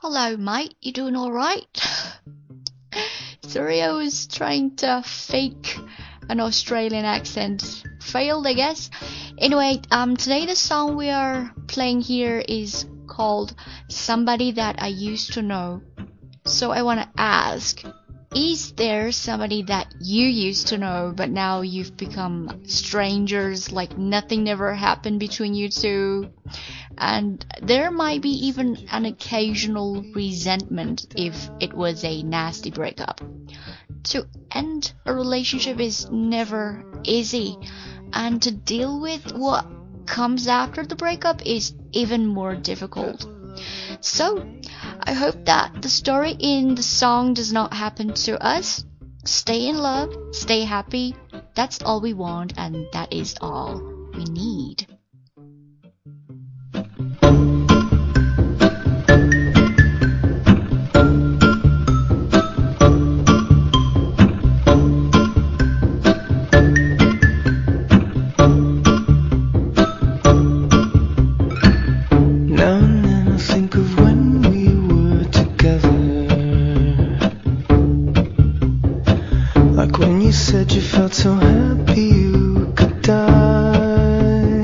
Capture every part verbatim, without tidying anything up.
Hello, mate. You doing alright? Sorry, I was trying to fake an Australian accent. Failed, I guess. Anyway, um, today the song we are playing here is called Somebody That I Used to Know. So I want to ask, is there somebody that you used to know, but now you've become strangers, like nothing never happened between you two? And there might be even an occasional resentment if it was a nasty breakup. To end a relationship is never easy, and to deal with what comes after the breakup is even more difficult. So, I hope that the story in the song does not happen to us. Stay in love, stay happy. That's all we want, and that is all we need. You said you felt so happy you could die.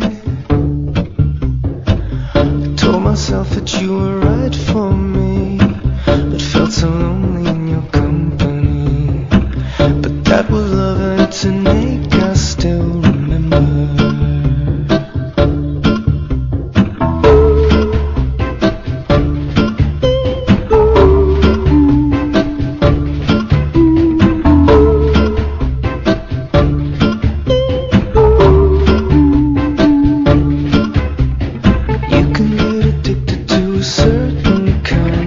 I told myself that you were right for me, but felt so lonely in your company. But that was love, and to make us still remember. Certain kind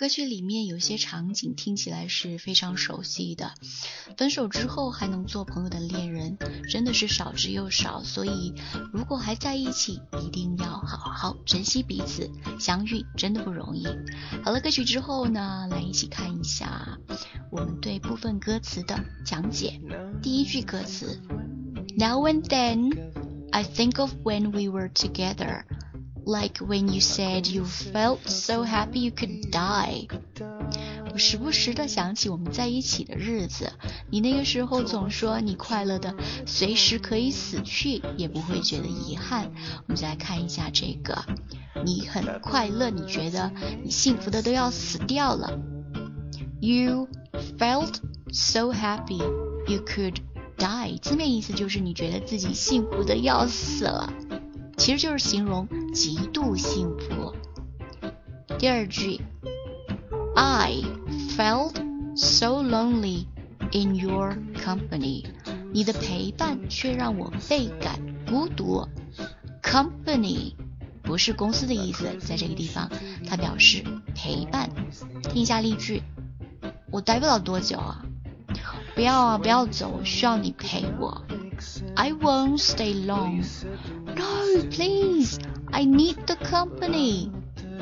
曲里面有些场景听起来是非常熟悉的，分手之后还能做朋友的恋人真的是少之又少，所以如果还在一起，一定要好好珍惜彼此，相遇真的不容易。好了，歌曲之后呢，来一起看一下我们对部分歌词的讲解。第一句歌词 Now and then I think of when we were together, like when you said you felt so happy you could die. 我时不时地想起我们在一起的日子，你那个时候总说你快乐的随时可以死去，也不会觉得遗憾。我们再来看一下这个，你很快乐，你觉得你幸福的都要死掉了。You felt so happy you could die. 字面意思就是你觉得自己幸福的要死了，其实就是形容极度幸福。第二句 I felt so lonely in your company. 你的陪伴却让我倍感孤独。 Company 不是公司的意思，在这个地方它表示陪伴。听一下例句，我待不了多久啊，不要啊，不要走，我需要你陪我。 I won't stay long. No, please, I need the company.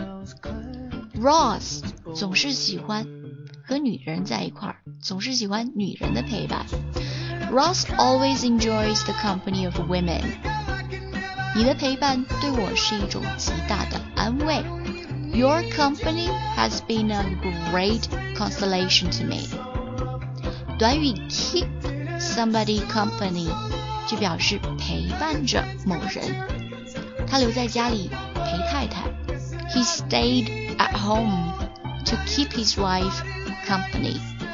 Ross 总是喜欢和女人在一块儿，总是喜欢女人的陪伴。 Ross always enjoys the company of women. 你的陪伴对我是一种极大的安慰。 Your company has been a great consolation to me. 短语 keep somebody company 就表示陪伴着某人，他留在家里陪太太。 He stayed at home to keep his wife company.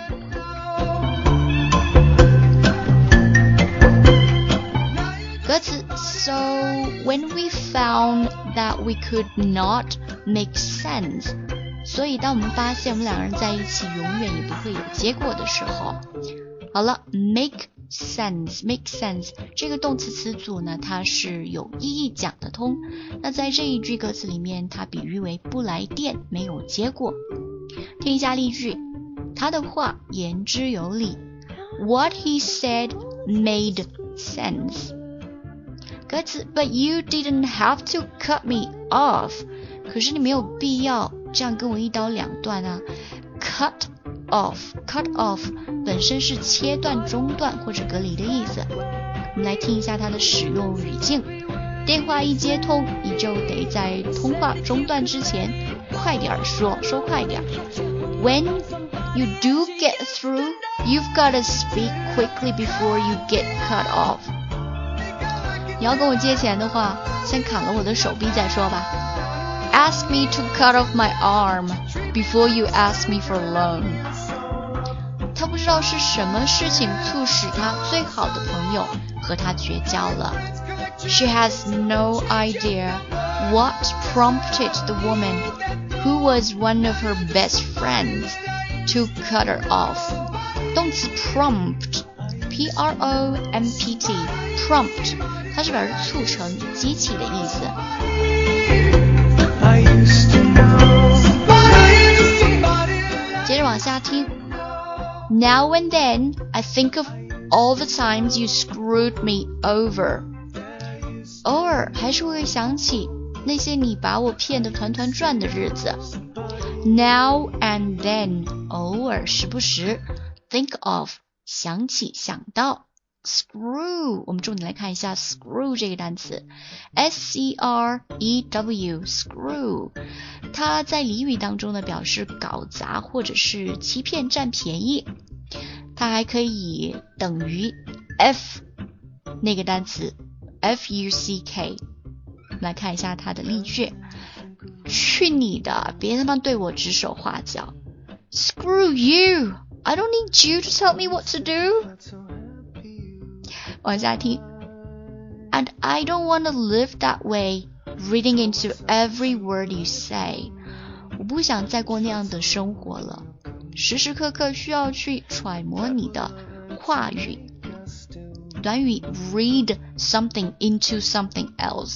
歌词 So when we found that we could not make sense, 所以当我们发现我们两个人在一起永远也不会有结果的时候。好了， make sense make sense 这个动词词组呢，它是有意义讲得通。那在这一句歌词里面，它比喻为不来电，没有结果。听一下例句，他的话言之有理。 What he said made sense. 歌词 But you didn't have to cut me off. 可是你没有必要这样跟我一刀两断啊。 Cut off cut off 本身是切断、中断或者隔离的意思。我们来听一下它的使用语境。电话一接通，你就得在通话中断之前快点说，说快点。 When you do get through, you've got to speak quickly before you get cut off. 你要跟我借钱的话，先砍了我的手臂再说吧。 Ask me to cut off my arm before you ask me for a loan. 他不知道是什么事情促使他最好的朋友和他绝交了。 She has no idea what prompted the woman who was one of her best friends to cut her off. 动词 prompt P R O M P T prompt 它是表示促成、激起的意思。接着往下听。 Now and then I think of all the times you screwed me over. 偶尔还是会想起那些你把我骗得团团转的日子。 Now and then 偶尔时不时， think of 想起想到。 Screw 我们重点来看一下 screw 这个单词 S C R E W screw 它在俚语当中呢表示搞砸或者是欺骗占便宜，它还可以等于 F 那个单词 F U C K。 我们来看一下它的例句，去你的，别他妈对我指手画脚。 Screw you, I don't need you to tell me what to do。往下听 And I don't want to live that way, reading into every word you say. 我不想再过那样的生活了，时时刻刻需要去揣摩你的话语。短语 read something into something else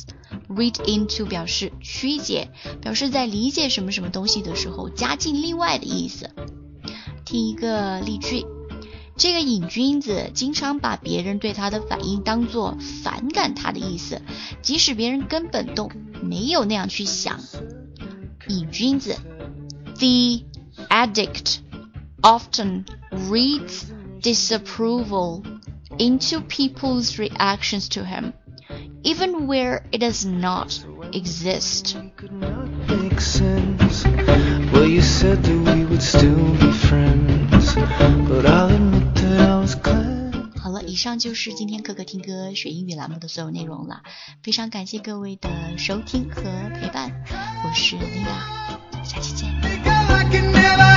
read into 表示曲解，表示在理解什么什么东西的时候加进另外的意思。听一个例句，这个瘾君子经常把别人对他的反应当作反感他的意思，即使别人根本都没有那样去想。瘾君子 The addict often reads disapproval into people's reactions to him, even where it does not exist. Could not make sense. Well, you said that we would still be friends, but I'll admit that I was glad. 好了，以上就是今天可可听歌学英语栏目的所有内容了，非常感谢各位的收听和陪伴，我是 Lina， 下期见。